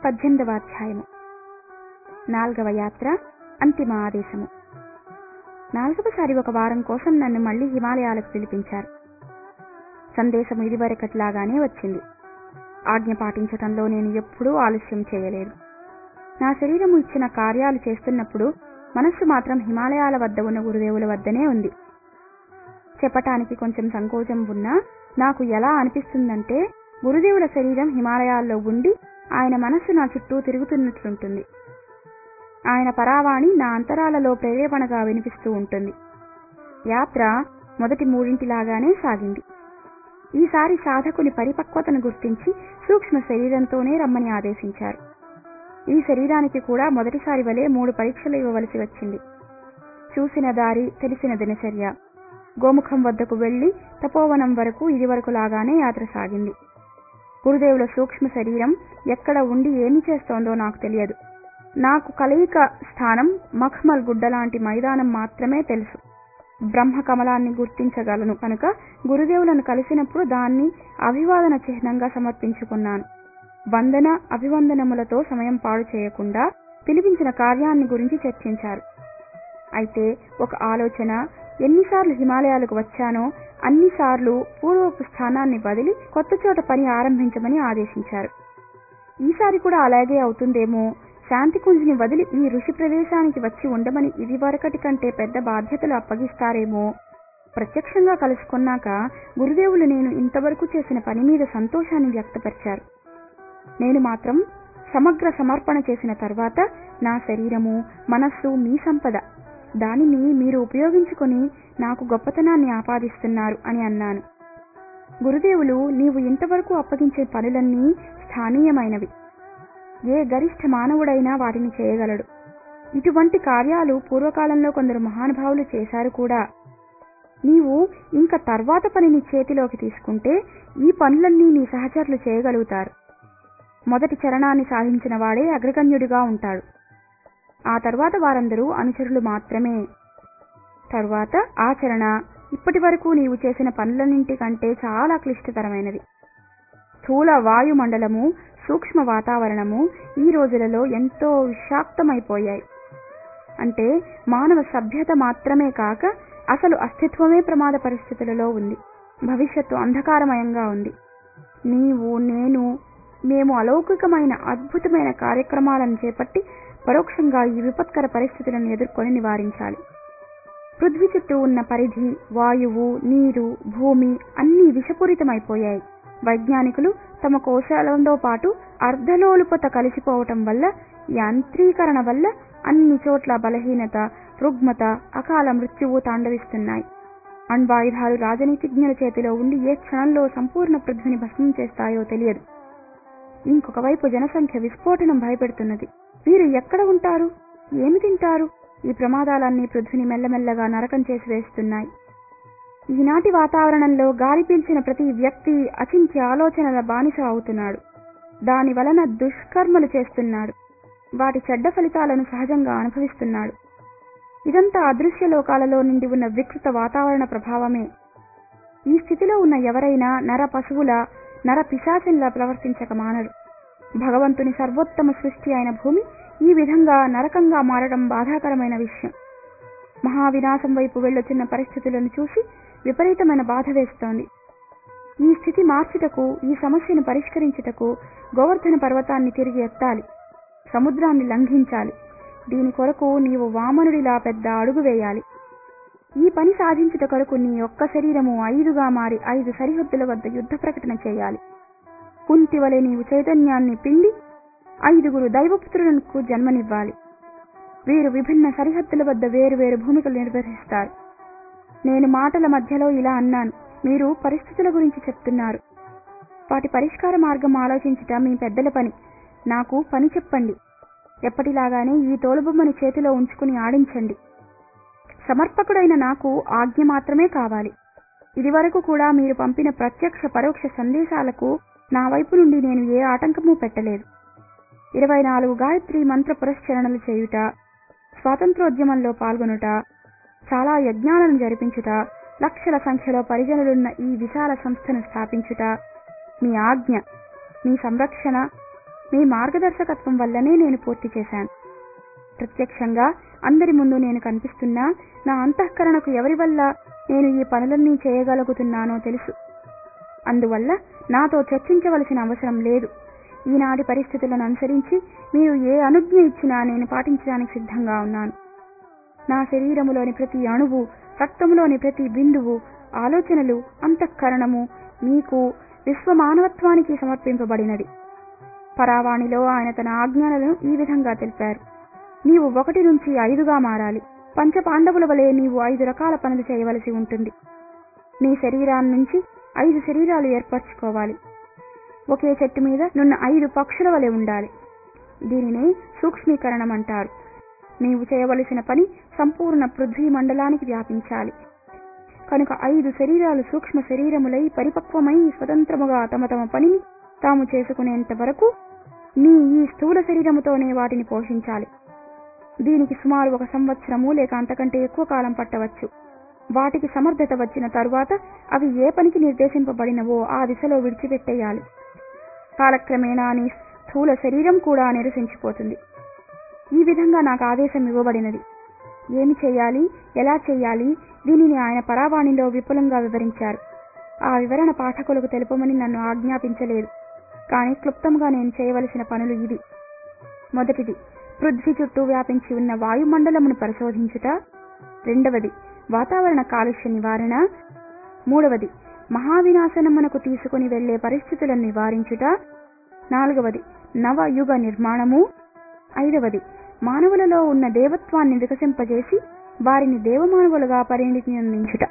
18వ అధ్యాయము. 4వ యాత్ర, అంతిమ ఆదేశము. 4వసారి ఒక వారం కోసం నన్ను మళ్లీ హిమాలయాలకు పిలిపించారు. సందేశము ఇదివరకట్లాగానే వచ్చింది. ఆజ్ఞ పాటించటంలో నేను ఎప్పుడూ ఆలస్యం చేయలేదు. నా శరీరము ఇచ్చిన కార్యాలు చేస్తున్నప్పుడు మనస్సు మాత్రం హిమాలయాల వద్ద ఉన్న గురుదేవుల వద్దనే ఉంది. చెప్పటానికి కొంచెం సంకోచం ఉన్నా నాకు ఎలా అనిపిస్తుందంటే గురుదేవుల శరీరం హిమాలయాల్లో ఉండి ఆయన మనస్సు నా చుట్టూ తిరుగుతున్నట్లుంటుంది. ఆయన పరావాణి నా అంతరాలలో ప్రేరేపణగా వినిపిస్తూ ఉంటుంది. యాత్ర మొదటి మూడింటిలాగానే సాగింది. ఈసారి సాధకుని పరిపక్వతను గుర్తించి సూక్ష్మ శరీరంతోనే రమ్మని ఆదేశించారు. ఈ శరీరానికి కూడా మొదటిసారి వలె 3 పరీక్షలు ఇవ్వవలసి వచ్చింది. చూసిన దారి, తెలిసిన దినచర్య. గోముఖం వద్దకు వెళ్లి తపోవనం వరకు ఇదివరకులాగానే యాత్ర సాగింది. గురుదేవుల సూక్ష్మ శరీరం ఎక్కడ ఉండి ఏమి చేస్తోందో నాకు తెలియదు. నాకు కలయిక స్థానం మఖ్మల్ గుడ్డ లాంటి మైదానం మాత్రమే తెలుసు. బ్రహ్మ కమలాన్ని గుర్తించగలను కనుక గురుదేవులను కలిసినప్పుడు దాన్ని అభివాదన చిహ్నంగా సమర్పించుకున్నాను. వందన అభివందనములతో సమయం పాడు చేయకుండా పిలిపించిన కార్యాన్ని గురించి చర్చించారు. అయితే ఒక ఆలోచన, ఎన్నిసార్లు హిమాలయాలకు వచ్చానో అన్నిసార్లు పూర్వపు స్థానాన్ని వదిలి కొత్త చోట పని ఆరంభించమని ఆదేశించారు. ఈసారి కూడా అలాగే అవుతుందేమో, శాంతికుంజ్ని వదిలి ఈ ఋషి ప్రదేశానికి వచ్చి ఉండమని ఇదివరకటి కంటే పెద్ద బాధ్యతలు అప్పగిస్తారేమో. ప్రత్యక్షంగా కలుసుకున్నాక గురుదేవులు నేను ఇంతవరకు చేసిన పని మీద సంతోషాన్ని వ్యక్తపరిచారు. నేను మాత్రం సమగ్ర సమర్పణ చేసిన తర్వాత నా శరీరము, మనస్సు మీ సంపద, దానిని మీరు ఉపయోగించుకొని నాకు గొప్పతనాన్ని ఆపాదిస్తున్నారు అని అన్నాను. గురుదేవులు, నీవు ఇంతవరకు అప్పగించే పనులన్నీ స్థానీయమైనవి. ఏ గరిష్ఠ మానవుడైనా వాటిని చేయగలడు. ఇటువంటి కార్యాలు పూర్వకాలంలో కొందరు మహానుభావులు చేశారు కూడా. నీవు ఇంక తర్వాత పనిని చేతిలోకి తీసుకుంటే ఈ పనులన్నీ నీ సహచరులు చేయగలుగుతారు. మొదటి చరణాన్ని సాధించిన వాడే అగ్రగణ్యుడిగా ఉంటాడు. ఆ తర్వాత వారందరూ అనుచరులు మాత్రమే. తరువాత ఆచరణ ఇప్పటి వరకు నీవు చేసిన పనులన్నింటికంటే చాలా క్లిష్టతరమైనది. స్థూల వాయుమండలము, సూక్ష్మ వాతావరణము ఈ రోజులలో ఎంతో విషాక్తమైపోయాయి. అంటే మానవ సభ్యత మాత్రమే కాక అసలు అస్తిత్వమే ప్రమాద పరిస్థితులలో ఉంది. భవిష్యత్తు అంధకారమయంగా ఉంది. నీవు, నేను, మేము అలౌకికమైన అద్భుతమైన కార్యక్రమాలను చేపట్టి పరోక్షంగా ఈ విపత్కర పరిస్థితులను ఎదుర్కొని నివారించాలి. పృథ్వీ చుట్టూ ఉన్న పరిధి, వాయువు, నీరు, భూమి అన్నీ విషపూరితమైపోయాయి. వైజ్ఞానికులు తమ కోశాలతో పాటు అర్ధలోలుపత కలిసిపోవటం వల్ల, యాంత్రీకరణ వల్ల అన్ని చోట్ల బలహీనత, రుగ్మత, అకాల మృత్యువు తాండవిస్తున్నాయి. అణ్వాయుధాలు రాజనీతిజ్ఞుల చేతిలో ఉండి ఏ క్షణంలో సంపూర్ణ పృథ్వీని భస్మం చేస్తాయో తెలియదు. ఇంకొక వైపు జనసంఖ్య విస్ఫోటనం భయపెడుతున్నది. వీరు ఎక్కడ ఉంటారు? ఏమి తింటారు? ఈ ప్రమాదాలన్నీ పృథ్వీని మెల్లమెల్లగా నరకం చేసి వేస్తున్నాయి. ఈనాటి వాతావరణంలో గాలి పీల్చిన ప్రతి వ్యక్తి అచింత్య ఆలోచనల బానిస అవుతున్నాడు. దాని వలన దుష్కర్మలు చేస్తున్నాడు. వాటి చెడ్డ ఫలితాలను సహజంగా అనుభవిస్తున్నాడు. ఇదంతా అదృశ్య లోకాలలో నిండి ఉన్న వికృత వాతావరణ ప్రభావమే. ఈ స్థితిలో ఉన్న ఎవరైనా నర పశువుల, నర పిశాచంలా ప్రవర్తించక మానరు. భగవంతుని సర్వోత్తమ సృష్టి అయిన భూమి ఈ విధంగా నరకంగా మారడం బాధాకరమైన విషయం. మహావినాశం వైపు వెళ్లొచ్చిన పరిస్థితులను చూసి విపరీతమైన బాధ వేస్తోంది. ఈ స్థితి మార్చుటకు, ఈ సమస్యను పరిష్కరించుటకు గోవర్ధన పర్వతాన్ని తిరిగి ఎత్తాలి, సముద్రాన్ని లంఘించాలి. దీని కొరకు నీవు వామనుడిలా పెద్ద అడుగు వేయాలి. ఈ పని సాధించుట కొరకు నీ ఒక్క శరీరము 5గా మారి 5 సరిహద్దుల వద్ద యుద్ధ ప్రకటన చేయాలి. కుంతి వలె నీవు చైతన్యాన్ని పిండి 5గురు దైవపుత్రులకు జన్మనివ్వాలి. వీరు విభిన్న సరిహద్దుల వద్ద వేరువేరు భూమికలు నిర్వహిస్తారు. నేను మాటల మధ్యలో ఇలా అన్నాను, మీరు పరిస్థితుల గురించి చెప్తున్నారు. వాటి పరిష్కార మార్గం ఆలోచించుట మీ పెద్దల పని. నాకు పని చెప్పండి. ఎప్పటిలాగానే ఈ తోలుబొమ్మను చేతిలో ఉంచుకుని ఆడించండి. సమర్పకుడైన నాకు ఆజ్ఞ మాత్రమే కావాలి. ఇదివరకు కూడా మీరు పంపిన ప్రత్యక్ష పరోక్ష సందేశాలకు నా వైపు నుండి నేను ఏ ఆటంకమూ పెట్టలేదు. 24 గాయత్రి మంత్ర పురస్చరణలు చేయుట, స్వాతంత్రోద్యమంలో పాల్గొనుట, చాలా యజ్ఞాలను జరిపించుట, లక్షల సంఖ్యలో పరిజనులున్న ఈ విశాల సంస్థను స్థాపించుట మీ ఆజ్ఞ. మీ సంరక్షణ, మీ మార్గదర్శకత్వం వల్లనే నేను పూర్తి చేశాను. ప్రత్యక్షంగా అందరి ముందు నేను కనిపిస్తున్నా నా అంతఃకరణకు ఎవరి వల్ల నేను ఈ పనులన్నీ చేయగలుగుతున్నానో తెలుసు. అందువల్ల నాతో చర్చించవలసిన అవసరం లేదు. ఈనాటి పరిస్థితులను అనుసరించి మీరు ఏ అనుజ్ఞ ఇచ్చినా నేను పాటించడానికి సిద్ధంగా ఉన్నాను. నా శరీరములోని ప్రతి అణువు, రక్తములోని ప్రతి బిందువు, ఆలోచనలు, అంతఃకరణము మీకు విశ్వమానవత్వానికి సమర్పింపబడినది. పరావాణిలో ఆయన తన ఆజ్ఞలను ఈ విధంగా తెలిపారు. నీవు 1 నుంచి 5గా మారాలి. పంచపాండవుల వలె నీవు 5 రకాల పనులు చేయవలసి ఉంటుంది. నీ శరీరాన్నించి 5 శరీరాలు ఏర్పరచుకోవాలి. ఒకే చెట్టు మీద నున్న 5 పక్షుల వలె ఉండాలి. దీనినే సూక్ష్మీకరణం అంటారు. నీవు చేయవలసిన పని సంపూర్ణ పృథ్వీ మండలానికి వ్యాపించాలి. కనుక 5 శరీరాలు సూక్ష్మ శరీరములై పరిపక్వమై స్వతంత్రముగా తమ తమ పనిని తాము చేసుకునేంత వరకు నీ ఈ స్థూల శరీరముతోనే వాటిని పోషించాలి. దీనికి సుమారు 1 సంవత్సరము లేక అంతకంటే ఎక్కువ కాలం పట్టవచ్చు. వాటికి సమర్థత వచ్చిన తరువాత అవి ఏ పనికి నిర్దేశింపబడినవో ఆ దిశలో విడిచిపెట్టేయాలి. కాలక్రమేణా నీ స్థూల శరీరం కూడా నిరసించిపోతుంది. ఈ విధంగా నాకు ఆదేశం ఇవ్వబడినది. ఏమి చేయాలి, ఎలా చేయాలి, దీనిని ఆయన పరావాణిలో విపులంగా వివరించారు. ఆ వివరణ పాఠకులకు తెలుపమని నన్ను ఆజ్ఞాపించలేదు. కానీ క్లుప్తంగా నేను చేయవలసిన పనులు ఇవి. మొదటిది, పృథ్వీ చుట్టూ వ్యాపించి ఉన్న వాయుమండలమును పరిశోధించుట. రెండవది, వాతావరణ కాలుష్య నివారణ. మూడవది, మహావినాశనమునకు తీసుకుని వెళ్లే పరిస్థితులను నివారించుట. నాలుగవది, నవయుగ నిర్మాణము. ఐదవది, మానవులలో ఉన్న దేవత్వాన్ని వికసింపజేసి వారిని దేవమానవులుగా పరిణితి చెందించుట.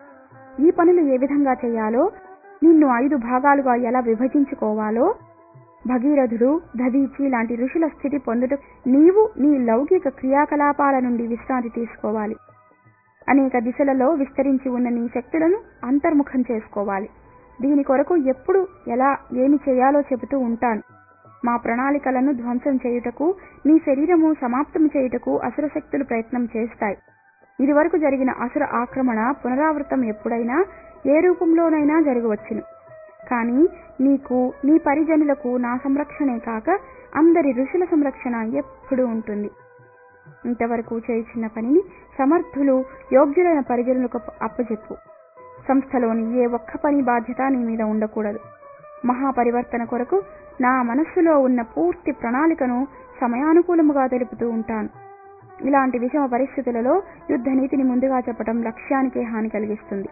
ఈ పనులు ఏ విధంగా చేయాలో, నిన్ను 5 భాగాలుగా ఎలా విభజించుకోవాలో, భగీరథుడు, దధీచి లాంటి ఋషుల స్థితి పొందుట నీవు నీ లౌకిక క్రియాకలాపాల నుండి విశ్రాంతి తీసుకోవాలి. అనేక దిశలలో విస్తరించి ఉన్న నీ శక్తులను అంతర్ముఖం చేసుకోవాలి. దీని కొరకు ఎప్పుడు ఎలా ఏమి చేయాలో చెబుతూ ఉంటాను. మా ప్రణాళికలను ధ్వంసం చేయుటకు, నీ శరీరము సమాప్తం చేయుటకు అసుర శక్తులు ప్రయత్నం చేస్తాయి. ఇదివరకు జరిగిన అసుర ఆక్రమణ పునరావృతం ఎప్పుడైనా ఏ రూపంలోనైనా జరగవచ్చును. కానీ నీకు, నీ పరిజనులకు నా సంరక్షణే కాక అందరి ఋషుల సంరక్షణ ఎప్పుడూ ఉంటుంది. ఇంతవరకు చేయుచున్న పనిని సమర్థులు, యోగ్యులైన పరిజనులకు అప్పచెప్పు. సంస్థలోని ఏ ఒక్క పని బాధ్యత నీ మీద ఉండకూడదు. మహాపరివర్తన కొరకు నా మనస్సులో ఉన్న పూర్తి ప్రణాళికను సమయానుకూలముగా తెలుపుతూ ఉంటాను. ఇలాంటి విషమ పరిస్థితులలో యుద్ధ నీతిని ముందుగా చెప్పడం లక్ష్యానికే హాని కలిగిస్తుంది.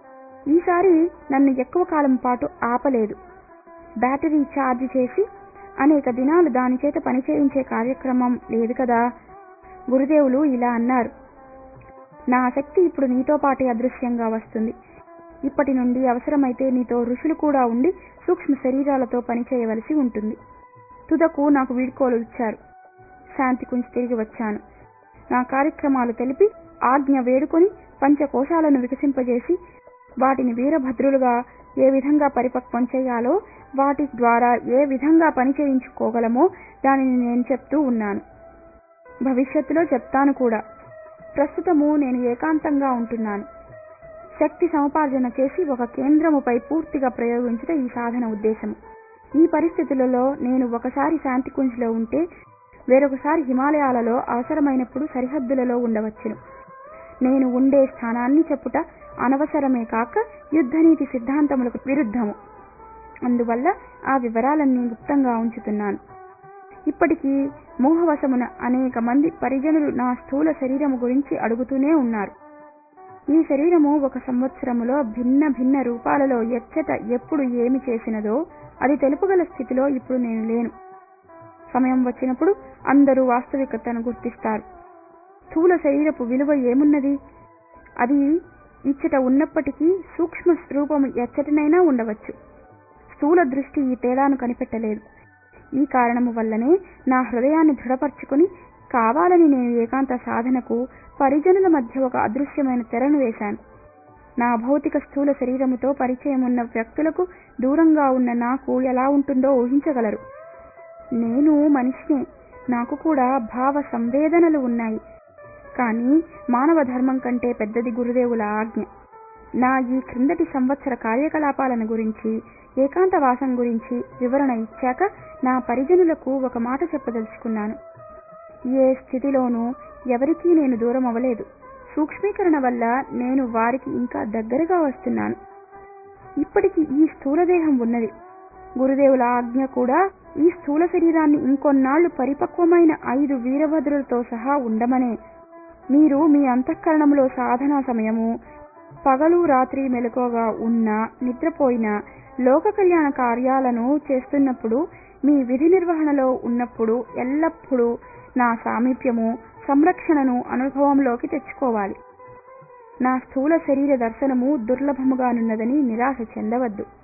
ఈసారి నన్ను ఎక్కువ కాలం పాటు ఆపలేదు. బ్యాటరీ ఛార్జ్ చేసి అనేక దినాలు దాని చేత పనిచేయించే కార్యక్రమం లేదు కదా. గురుదేవులు ఇలా అన్నారు, నా శక్తి ఇప్పుడు నీతో పాటే అదృశ్యంగా వస్తుంది. ఇప్పటి నుండి అవసరమైతే నీతో ఋషులు కూడా ఉండి సూక్ష్మ శరీరాలతో పనిచేయవలసి ఉంటుంది. తుదకు నాకు వీడ్కోలు ఇచ్చారు. శాంతికుంజ్ తిరిగి వచ్చాను. నా కార్యక్రమాలు తెలిపి ఆజ్ఞ వేడుకొని పంచకోశాలను వికసింపజేసి వాటిని వీరభద్రులుగా ఏ విధంగా పరిపక్వం చేయాలో, వాటి ద్వారా ఏ విధంగా పని చేయించుకోగలమో దానిని నేను చెప్తూ ఉన్నాను. భవిష్యత్తులో చెప్తాను కూడా. ప్రస్తుతము నేను ఏకాంతంగా ఉంటున్నాను. శక్తి సముపార్జన చేసి ఒక కేంద్రముపై పూర్తిగా ప్రయోగించుట ఈ సాధన ఉద్దేశము. ఈ పరిస్థితులలో నేను ఒకసారి శాంతికుంజ్లో ఉంటే వేరొకసారి హిమాలయాలలో అవసరమైనప్పుడు సరిహద్దులలో ఉండవచ్చును. నేను ఉండే స్థానాన్ని చెప్పుట అనవసరమే కాక యుద్ధనీతి సిద్ధాంతములకు విరుద్ధము. అందువల్ల ఆ వివరాలన్నీ గుప్తంగా ఉంచుతున్నాను. ఇప్పటికీ మోహవశమున అనేక మంది పరిజనులు నా స్థూల శరీరము గురించి అడుగుతూనే ఉన్నారు. ఈ శరీరము 1 సంవత్సరములో భిన్న భిన్న రూపాలలో ఎచ్చట ఎప్పుడు ఏమి చేసినదో అది తెలుపగల స్థితిలో ఇప్పుడు నేను లేను. సమయం వచ్చినప్పుడు అందరూ వాస్తవికతను గుర్తిస్తారు. స్థూల శరీరపు విలువ ఏమున్నది? అది ఇచ్చట ఉన్నప్పటికీ సూక్ష్మ రూపము ఎచ్చటనైనా ఉండవచ్చు. స్థూల దృష్టి ఈ తేడాను కనిపెట్టలేదు. ఈ కారణము వల్లనే నా హృదయాన్ని దృఢపరచుకుని కావాలని నేను ఏకాంత సాధనకు పరిజనుల మధ్య ఒక అదృశ్యమైన తెరను వేశాను. నా భౌతిక స్థూల శరీరముతో పరిచయం ఉన్న వ్యక్తులకు దూరంగా ఉన్న నాకు ఎలా ఉంటుందో ఊహించగలరు. నేను మనిషినే. నాకు కూడా భావ సంవేదనలు ఉన్నాయి. కానీ మానవ ధర్మం కంటే పెద్దది గురుదేవుల ఆజ్ఞ. నా ఈ క్రిందటి సంవత్సర కార్యకలాపాలను గురించి, ఏకాంతవాసం గురించి వివరణ ఇచ్చాక నా పరిజనులకు ఒక మాట చెప్పదలుచుకున్నాను. ఏ స్థితిలోనూ ఎవరికీ నేను దూరం అవ్వలేదు. సూక్ష్మీకరణ వల్ల నేను వారికి ఇంకా దగ్గరగా వస్తున్నాను. ఇప్పటికి ఈ స్థూలదేహం ఉన్నది. గురుదేవుల ఆజ్ఞ కూడా ఈ స్థూల శరీరాన్ని ఇంకొన్నాళ్లు పరిపక్వమైన 5 వీరభద్రులతో సహా ఉండమనే. మీరు మీ అంతఃకరణంలో సాధనా సమయము, పగలు రాత్రి మెలకువగా ఉన్నా నిద్రపోయినా, లోక కళ్యాణ కార్యాలను చేస్తున్నప్పుడు, మీ విధి నిర్వహణలో ఉన్నప్పుడు ఎల్లప్పుడూ నా సామీప్యము, సంరక్షణను అనుభవంలోకి తెచ్చుకోవాలి. నా స్థూల శరీర దర్శనము దుర్లభముగానున్నదని నిరాశ చెందవద్దు.